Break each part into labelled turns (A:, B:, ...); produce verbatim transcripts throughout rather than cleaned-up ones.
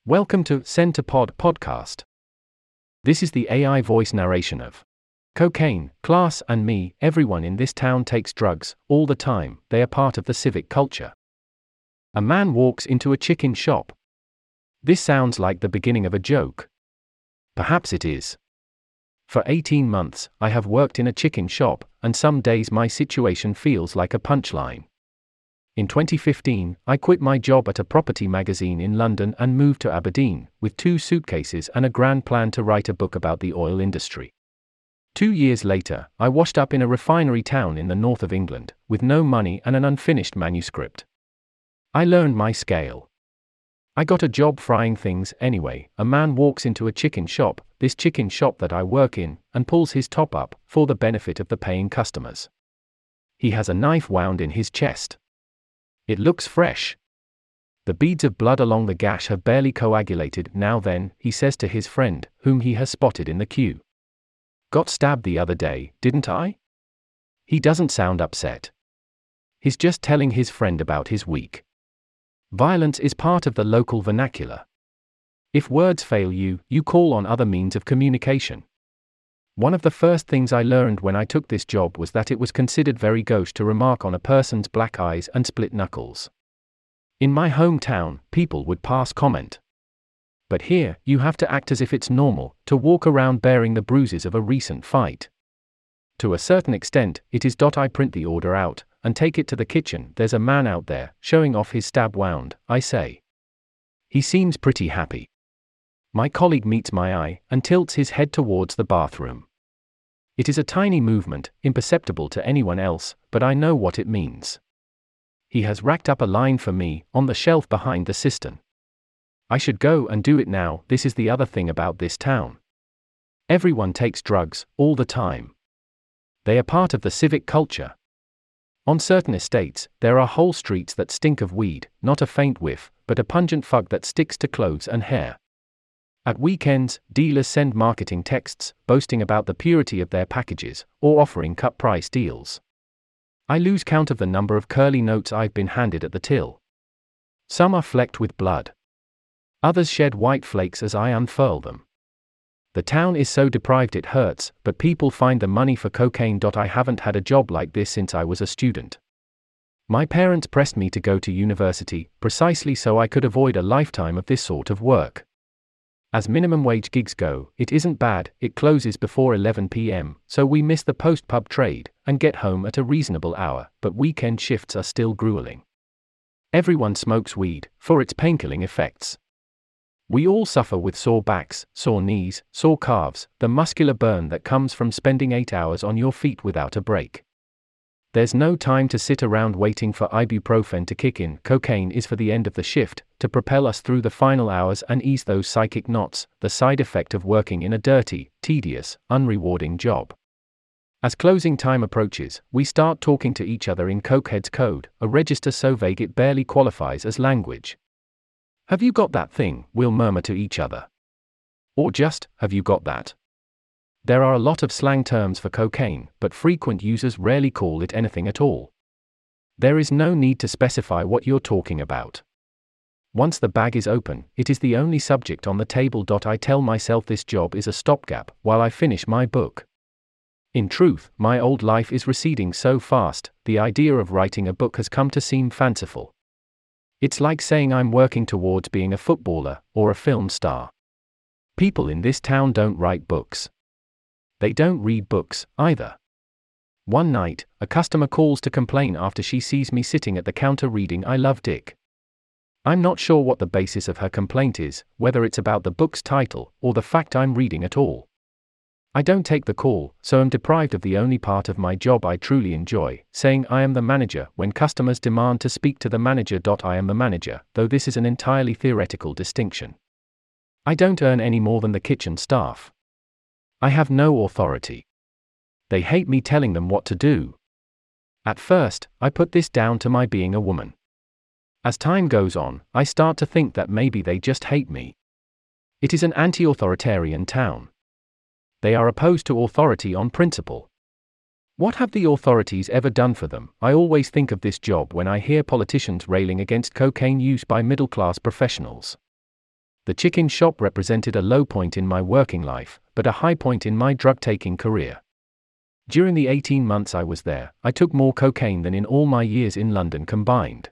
A: Welcome to Centerpod Podcast. This is the A I voice narration of Cocaine, Class and Me. Everyone in this town takes drugs, all the time, they are part of the civic culture. A man walks into a chicken shop. This sounds like the beginning of a joke. Perhaps it is. For eighteen months, I have worked in a chicken shop, and some days my situation feels like a punchline. In twenty fifteen, I quit my job at a property magazine in London and moved to Aberdeen, with two suitcases and a grand plan to write a book about the oil industry. Two years later, I washed up in a refinery town in the north of England, with no money and an unfinished manuscript. I learned my scale. I got a job frying things anyway. A man walks into a chicken shop, this chicken shop that I work in, and pulls his top up, for the benefit of the paying customers. He has a knife wound in his chest. It looks fresh. The beads of blood along the gash have barely coagulated. Now then, he says to his friend, whom he has spotted in the queue. Got stabbed the other day, didn't I? He doesn't sound upset. He's just telling his friend about his week. Violence is part of the local vernacular. If words fail you, you call on other means of communication. One of the first things I learned when I took this job was that it was considered very gauche to remark on a person's black eyes and split knuckles. In my hometown, people would pass comment. But here, you have to act as if it's normal, to walk around bearing the bruises of a recent fight. To a certain extent, it is. I print the order out, and take it to the kitchen. There's a man out there, showing off his stab wound, I say. He seems pretty happy. My colleague meets my eye, and tilts his head towards the bathroom. It is a tiny movement, imperceptible to anyone else, but I know what it means. He has racked up a line for me, on the shelf behind the cistern. I should go and do it now. This is the other thing about this town. Everyone takes drugs, all the time. They are part of the civic culture. On certain estates, there are whole streets that stink of weed, not a faint whiff, but a pungent fug that sticks to clothes and hair. At weekends, dealers send marketing texts, boasting about the purity of their packages, or offering cut-price deals. I lose count of the number of curly notes I've been handed at the till. Some are flecked with blood. Others shed white flakes as I unfurl them. The town is so deprived it hurts, but people find the money for cocaine. I haven't had a job like this since I was a student. My parents pressed me to go to university, precisely so I could avoid a lifetime of this sort of work. As minimum wage gigs go, it isn't bad. It closes before eleven p m, so we miss the post-pub trade, and get home at a reasonable hour, but weekend shifts are still grueling. Everyone smokes weed, for its painkilling effects. We all suffer with sore backs, sore knees, sore calves, the muscular burn that comes from spending eight hours on your feet without a break. There's no time to sit around waiting for ibuprofen to kick in. Cocaine is for the end of the shift, to propel us through the final hours and ease those psychic knots, the side effect of working in a dirty, tedious, unrewarding job. As closing time approaches, we start talking to each other in Cokehead's code, a register so vague it barely qualifies as language. Have you got that thing? We'll murmur to each other. Or just, have you got that? There are a lot of slang terms for cocaine, but frequent users rarely call it anything at all. There is no need to specify what you're talking about. Once the bag is open, it is the only subject on the table. I tell myself this job is a stopgap, while I finish my book. In truth, my old life is receding so fast, the idea of writing a book has come to seem fanciful. It's like saying I'm working towards being a footballer, or a film star. People in this town don't write books. They don't read books, either. One night, a customer calls to complain after she sees me sitting at the counter reading I Love Dick. I'm not sure what the basis of her complaint is, whether it's about the book's title, or the fact I'm reading at all. I don't take the call, so am deprived of the only part of my job I truly enjoy, saying I am the manager when customers demand to speak to the manager. I am the manager, though this is an entirely theoretical distinction. I don't earn any more than the kitchen staff. I have no authority. They hate me telling them what to do. At first, I put this down to my being a woman. As time goes on, I start to think that maybe they just hate me. It is an anti-authoritarian town. They are opposed to authority on principle. What have the authorities ever done for them? I always think of this job when I hear politicians railing against cocaine use by middle-class professionals. The chicken shop represented a low point in my working life, but a high point in my drug-taking career. During the eighteen months I was there, I took more cocaine than in all my years in London combined.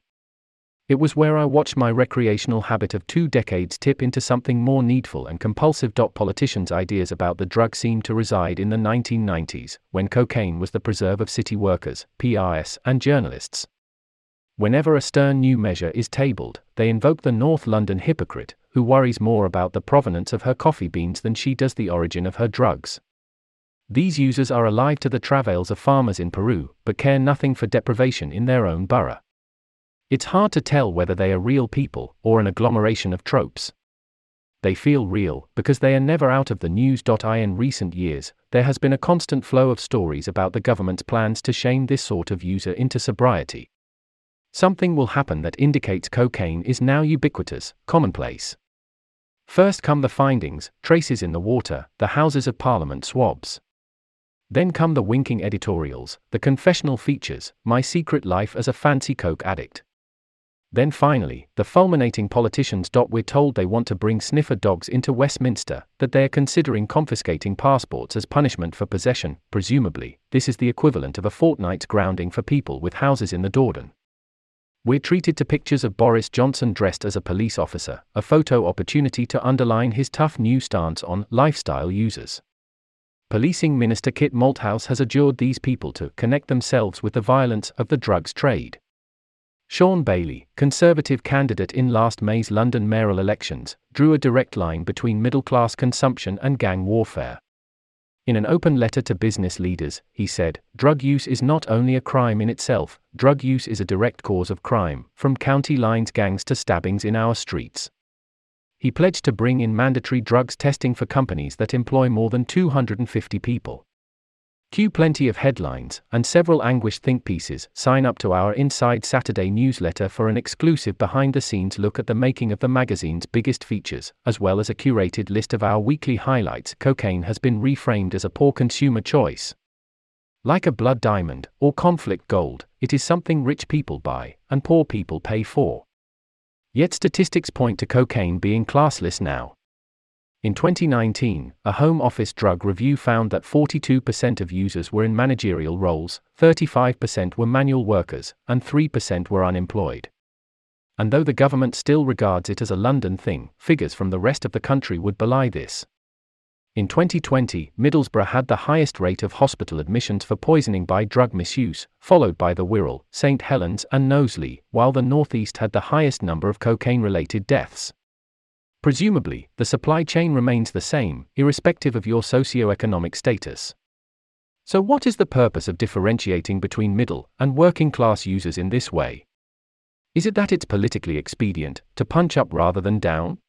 A: It was where I watched my recreational habit of two decades tip into something more needful and compulsive. Politicians' ideas about the drug seemed to reside in the nineteen nineties, when cocaine was the preserve of city workers, P R S, and journalists. Whenever a stern new measure is tabled, they invoke the North London hypocrite, who worries more about the provenance of her coffee beans than she does the origin of her drugs. These users are alive to the travails of farmers in Peru, but care nothing for deprivation in their own borough. It's hard to tell whether they are real people, or an agglomeration of tropes. They feel real, because they are never out of the news. In recent years, there has been a constant flow of stories about the government's plans to shame this sort of user into sobriety. Something will happen that indicates cocaine is now ubiquitous, commonplace. First come the findings, traces in the water, the Houses of Parliament swabs. Then come the winking editorials, the confessional features, my secret life as a fancy coke addict. Then finally, the fulminating politicians. We're told they want to bring sniffer dogs into Westminster, that they are considering confiscating passports as punishment for possession. Presumably, this is the equivalent of a fortnight's grounding for people with houses in the Dordon. We're treated to pictures of Boris Johnson dressed as a police officer, a photo opportunity to underline his tough new stance on lifestyle users. Policing Minister Kit Malthouse has adjured these people to connect themselves with the violence of the drugs trade. Sean Bailey, Conservative candidate in last May's London mayoral elections, drew a direct line between middle-class consumption and gang warfare. In an open letter to business leaders, he said, "Drug use is not only a crime in itself, drug use is a direct cause of crime, from county lines gangs to stabbings in our streets." He pledged to bring in mandatory drugs testing for companies that employ more than two hundred fifty people. Cue plenty of headlines, and several anguished think pieces. Sign up to our Inside Saturday newsletter for an exclusive behind-the-scenes look at the making of the magazine's biggest features, as well as a curated list of our weekly highlights. Cocaine has been reframed as a poor consumer choice. Like a blood diamond, or conflict gold, it is something rich people buy, and poor people pay for. Yet statistics point to cocaine being classless now. In twenty nineteen, a Home Office drug review found that forty-two percent of users were in managerial roles, thirty-five percent were manual workers, and three percent were unemployed. And though the government still regards it as a London thing, figures from the rest of the country would belie this. In twenty twenty, Middlesbrough had the highest rate of hospital admissions for poisoning by drug misuse, followed by the Wirral, Saint Helens and Knowsley, while the North East had the highest number of cocaine-related deaths. Presumably, the supply chain remains the same, irrespective of your socio-economic status. So what is the purpose of differentiating between middle and working-class users in this way? Is it that it's politically expedient to punch up rather than down?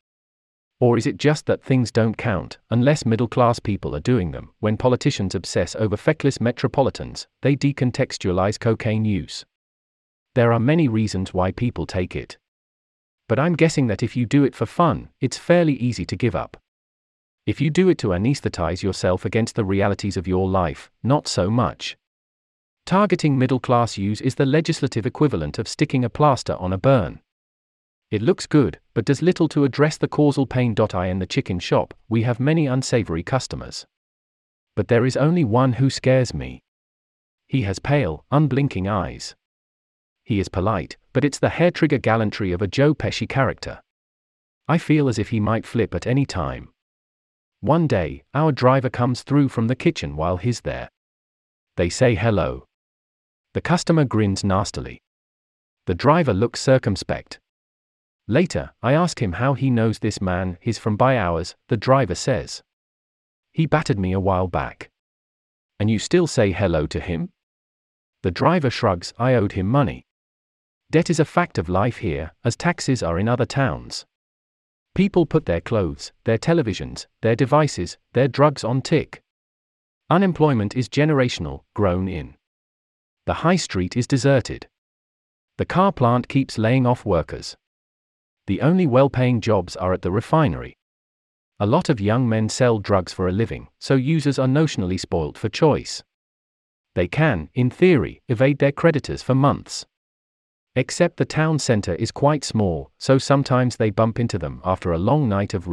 A: Or is it just that things don't count, unless middle-class people are doing them? When politicians obsess over feckless metropolitans, they decontextualize cocaine use. There are many reasons why people take it. But I'm guessing that if you do it for fun, it's fairly easy to give up. If you do it to anesthetize yourself against the realities of your life, not so much. Targeting middle-class use is the legislative equivalent of sticking a plaster on a burn. It looks good, but does little to address the causal pain. In the chicken shop, we have many unsavory customers. But there is only one who scares me. He has pale, unblinking eyes. He is polite, but it's the hair-trigger gallantry of a Joe Pesci character. I feel as if he might flip at any time. One day, our driver comes through from the kitchen while he's there. They say hello. The customer grins nastily. The driver looks circumspect. Later, I ask him how he knows this man. He's from by ours, the driver says. He battered me a while back. And you still say hello to him? The driver shrugs. I owed him money. Debt is a fact of life here, as taxes are in other towns. People put their clothes, their televisions, their devices, their drugs on tick. Unemployment is generational, grown in. The high street is deserted. The car plant keeps laying off workers. The only well-paying jobs are at the refinery. A lot of young men sell drugs for a living, so users are notionally spoilt for choice. They can, in theory, evade their creditors for months. Except the town center is quite small, so sometimes they bump into them after a long night of